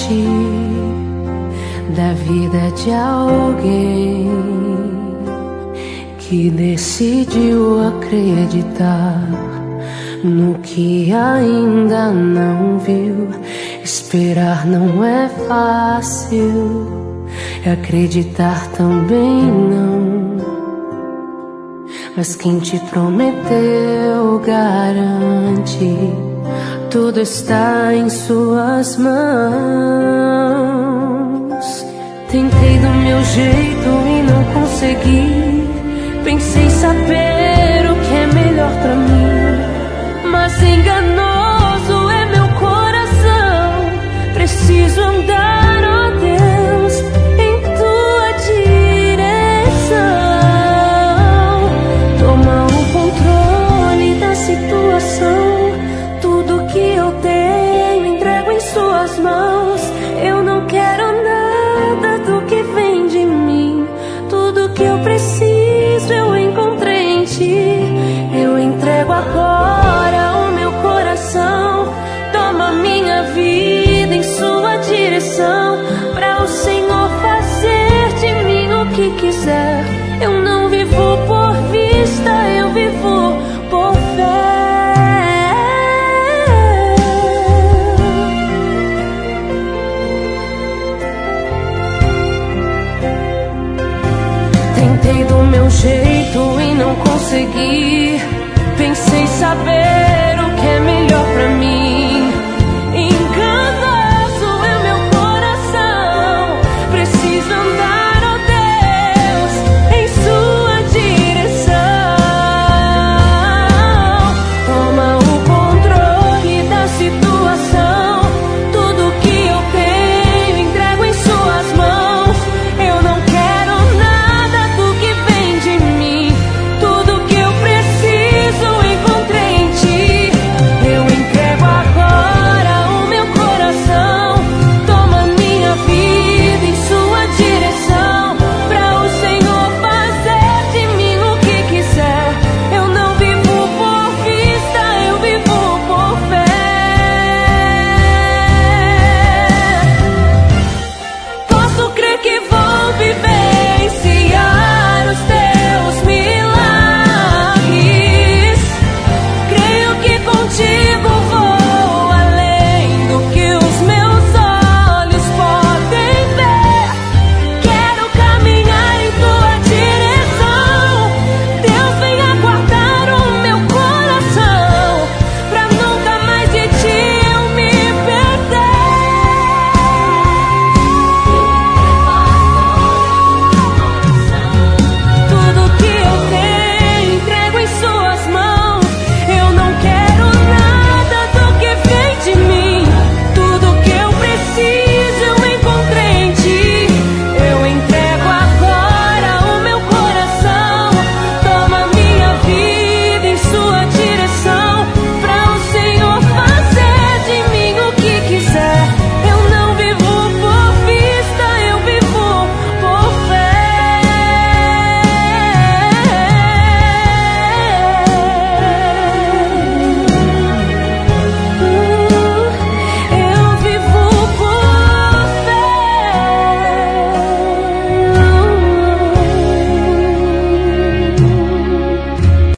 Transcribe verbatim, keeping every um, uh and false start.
parte da vida de alguém que decidiu acreditar no que ainda não viu. Esperar não é fácil, acreditar também não. Mas quem te prometeu garante, tudo está em suas mãos. Tentei do meu jeito e não consegui. Pensei saber o que é melhor pra mim, mas enganoso é meu coração. Preciso andar, ó Deus, em tua direção. Toma o controle da situação. Tudo que eu tenho entrego em suas mãos. Eu não quero nada do que vem de mim. Tudo que eu preciso eu encontrei em ti. Eu entrego agora o meu coração. Toma minha vida em sua direção, pra o Senhor fazer de mim o que quiser. Eu não vivo por vista, eu vivo por fé. Tentei do meu jeito e não consegui. Pensei saber